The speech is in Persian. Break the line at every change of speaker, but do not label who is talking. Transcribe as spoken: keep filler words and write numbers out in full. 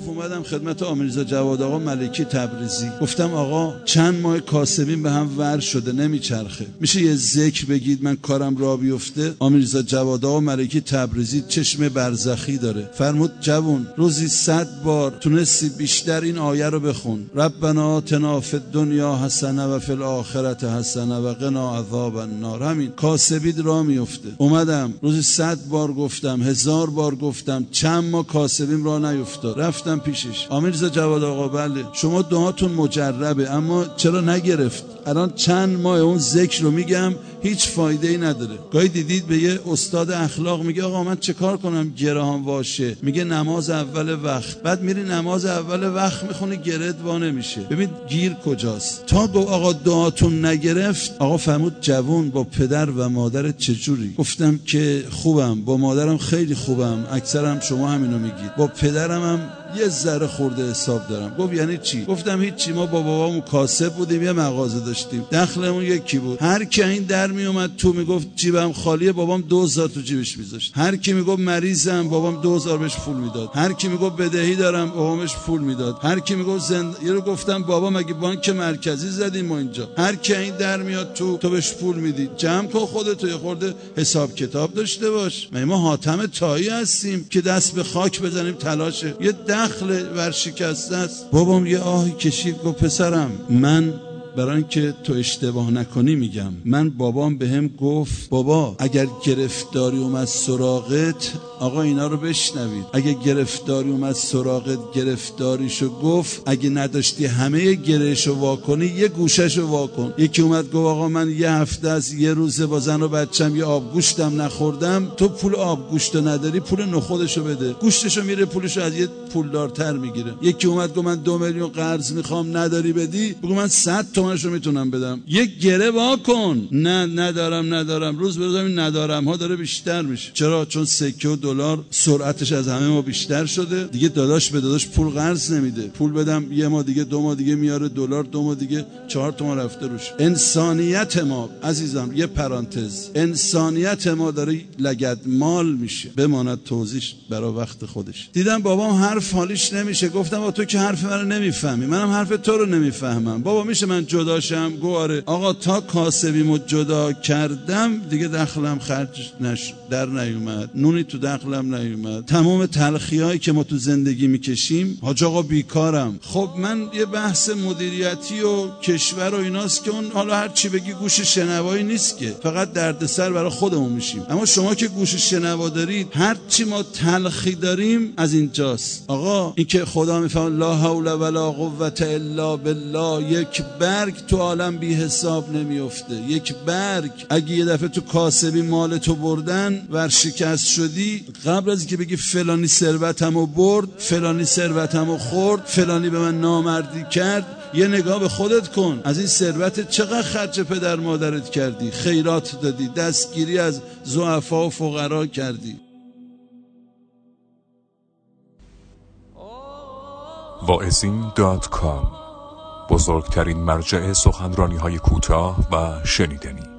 گفت اومدم خدمت آمیرزا جواد آقا ملکی تبریزی، گفتم آقا چند ماه کاسبین به هم ور شده نمیچرخه، میشه یه ذکر بگید من کارم را بیفته؟ آمیرزا جواد آقا ملکی تبریزی چشم برزخی داره، فرمود جوون روزی صد بار تونستی بیشتر این آیه رو بخون، ربنا آتنا فی الدنیا حسنه و فی الاخرة حسنه و قنا عذاب النار. همین کاسبید را میفته. اومدم روزی صد بار گفتم، هزار بار گفتم، چند ما کاسبیم را نیفتاد. رفتم پیشش، آمیرزا جواد آقا بله شما دعاتون مجربه اما چرا نگرفت؟ الان چند ماه اون ذکر رو میگم هیچ فایده ای نداره. گاهی دیدید به یه استاد اخلاق میگه آقا من چه کار کنم گرهام واشه؟ میگه نماز اول وقت. بعد میری نماز اول وقت میخونی گرد وا نمیشه. ببین گیر کجاست. تا گفت آقا دعاتون نگرفت، آقا فرمود جوون با پدر و مادرت چجوری؟ گفتم که خوبم، با مادرم خیلی خوبم، اکثرم شما همینو میگید، با پدرم هم یه ذره خورده حساب دارم. گفت یعنی چی؟ گفتم هیچی، ما با بابامون کاسب بودیم، یه مغازه داشتیم، دخلمون یکی بود، هر کی این در می اومد تو میگفت جیبم خالیه، بابام دو هزار تو جیبش میذاشت. هر کی میگفت مریضم، بابام دو هزار بهش پول میداد. هر کی میگفت بدهی دارم، بابامش پول میداد. هر کی میگفت زند... یه رو گفتم بابا مگه بانک مرکزی زدیم ما اینجا؟ هر کی این در میاد تو تو بهش پول میدی. جمع کن خودت، یه خورده حساب کتاب داشته باش. ما حاتم طایی هستیم که دست به خاک بزنیم تلاشه. یه دخل ورشکسته است. بابام یه آهی کشید گفت پسرم من برای اینکه تو اشتباه نکنی میگم، من بابام بهم گفت بابا اگر گرفتاری اومد سراغت، آقا اینا رو بشنوید، اگه گرفتاری اومد سراغت گرفتاریشو گفت، اگه نداشتی همه گرهشو واکنی یه گوششو واکن. یکی اومد گفت آقا من یه هفته از یه روزه با زن و بچم یه آب گوشتم نخوردم، تو پول آب گوشتو نداری پول نخودشو بده. گوشتشو میره پولشو از یه پولدارتر میگیره. یکی اومد گفت من دو میلیون قرض میخوام نداری بدی، بگو من صد تومنشو میتونم بدم. یک گره واکن. نه ندارم ندارم، روز به روز این ندارم ها داره بیشتر میشه. چرا؟ چون سکه و دلار سرعتش از همه ما بیشتر شده دیگه. داداش به داداش پول قرض نمیده، پول بدم یه ما دیگه دو ما دیگه میاره دلار، دو ما دیگه چهار تومن رفته روش. انسانیت ما عزیزم، یه پرانتز، انسانیت ما داره لگدمال میشه. بماند توضیح برای وقت خودش. دیدم بابام حرف حالیش نمیشه، گفتم با تو که حرف منو نمیفهمی، منم حرف تو رو نمیفهمم. بابا میشه من جداشم؟ گو آره. آقا تا کاسبیمو جدا کردم دیگه دخلم خرج نشد، در نیومد، نونی تو دخلم نیومد. تمام تلخی‌هایی که ما تو زندگی میکشیم، حاج آقا بیکارم. خب من یه بحث مدیریتی و کشور و ایناست که اون حالا هر چی بگی گوش شنوایی نیست که، فقط دردسر برای خودمون میشیم. اما شما که گوش شنوا دارید، هر چی ما تلخی داریم از اینجاست. آقا این که خدا میفهمه لا حول ولا قوة الا بالله، یک برگ تو عالم بی حساب نمیفته. یک برگ اگه یه دفعه تو کاسبی مال تو بردن ورشکست شدی، قبل از اینکه بگی فلانی ثروتمو برد، فلانی ثروتمو خورد، فلانی به من نامردی کرد، یه نگاه به خودت کن. از این ثروت چقدر خرج پدر مادرت کردی؟ خیرات دادی، دستگیری از ضعفا و فقرا کردی.
واعظین دات کام، بزرگترین مرجع سخنرانی های کوتاه و شنیدنی.